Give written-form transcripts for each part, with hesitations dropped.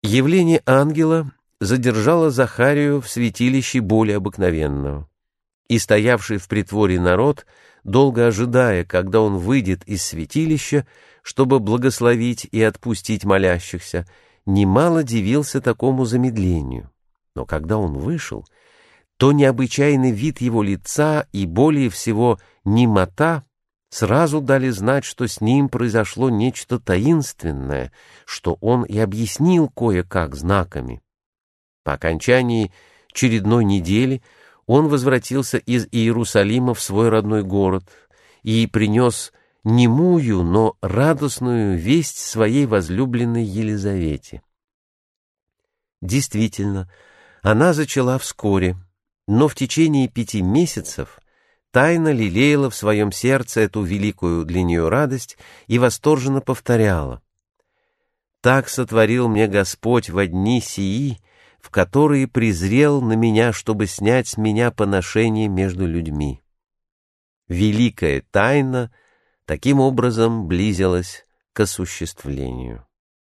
Явление ангела задержало Захарию в святилище более обыкновенного, и стоявший в притворе народ, долго ожидая, когда он выйдет из святилища, чтобы благословить и отпустить молящихся, немало дивился такому замедлению. Но когда он вышел, то необычайный вид его лица и более всего немота сразу дали знать, что с ним произошло нечто таинственное, что он и объяснил кое-как знаками. По окончании очередной недели он возвратился из Иерусалима в свой родной город и принес немую, но радостную весть своей возлюбленной Елизавете. Действительно, она зачала вскоре, но в течение 5 месяцев тайно лелеяла в своем сердце эту великую для нее радость и восторженно повторяла: «Так сотворил мне Господь во дни сии, в которые презрел на меня, чтобы снять с меня поношение между людьми». Великая тайна таким образом близилась к осуществлению.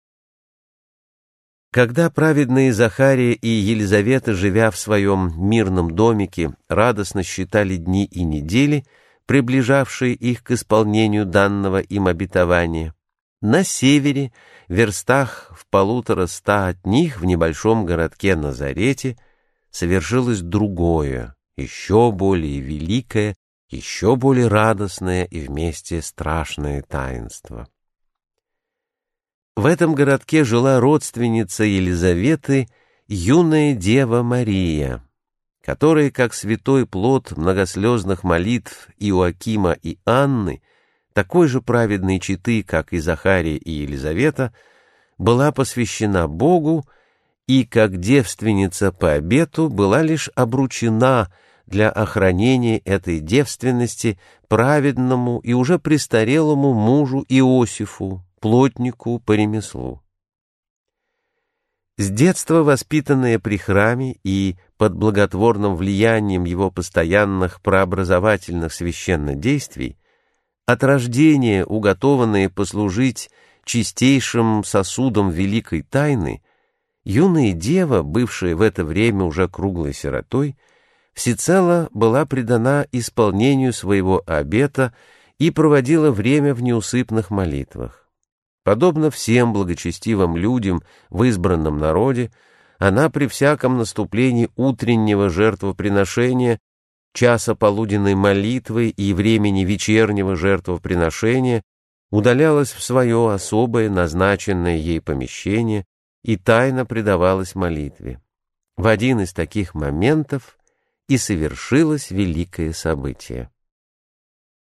Когда праведные Захария и Елизавета, живя в своем мирном домике, радостно считали дни и недели, приближавшие их к исполнению данного им обетования, на севере, в верстах в 150 от них, в небольшом городке Назарете, совершилось другое, еще более великое, еще более радостное и вместе страшное таинство. В этом городке жила родственница Елизаветы, юная дева Мария, которая, как святой плод многослезных молитв Иоакима и Анны, такой же праведной четы, как и Захария и Елизавета, была посвящена Богу и, как девственница по обету, была лишь обручена для охранения этой девственности праведному и уже престарелому мужу Иосифу, плотнику по ремеслу. С детства воспитанная при храме и под благотворным влиянием его постоянных прообразовательных священнодействий, от рождения уготованная послужить чистейшим сосудом великой тайны, юная дева, бывшая в это время уже круглой сиротой, всецело была предана исполнению своего обета и проводила время в неусыпных молитвах. Подобно всем благочестивым людям в избранном народе, она при всяком наступлении утреннего жертвоприношения, часа полуденной молитвы и времени вечернего жертвоприношения удалялась в свое особое назначенное ей помещение и тайно предавалась молитве. В один из таких моментов и совершилось великое событие.